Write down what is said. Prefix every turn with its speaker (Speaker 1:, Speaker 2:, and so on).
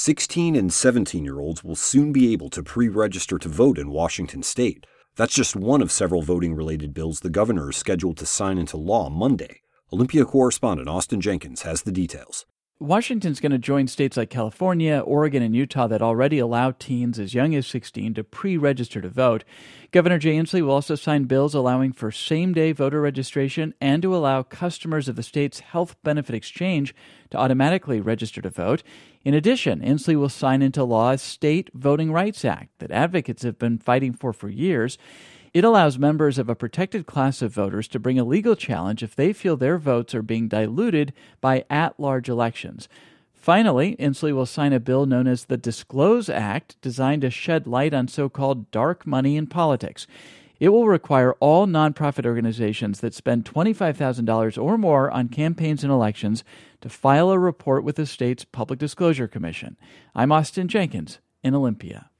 Speaker 1: 16 and 17-year-olds will soon be able to pre-register to vote in Washington state. That's just one of several voting-related bills the governor is scheduled to sign into law Monday. Olympia correspondent Austin Jenkins has the details.
Speaker 2: Washington's going to join states like California, Oregon, and Utah that already allow teens as young as 16 to pre-register to vote. Governor Jay Inslee will also sign bills allowing for same-day voter registration and to allow customers of the state's health benefit exchange to automatically register to vote. In addition, Inslee will sign into law a state voting rights act that advocates have been fighting for years. It allows members of a protected class of voters to bring a legal challenge if they feel their votes are being diluted by at-large elections. Finally, Inslee will sign a bill known as the Disclose Act, designed to shed light on so-called dark money in politics. It will require all nonprofit organizations that spend $25,000 or more on campaigns and elections to file a report with the state's Public Disclosure Commission. I'm Austin Jenkins in Olympia.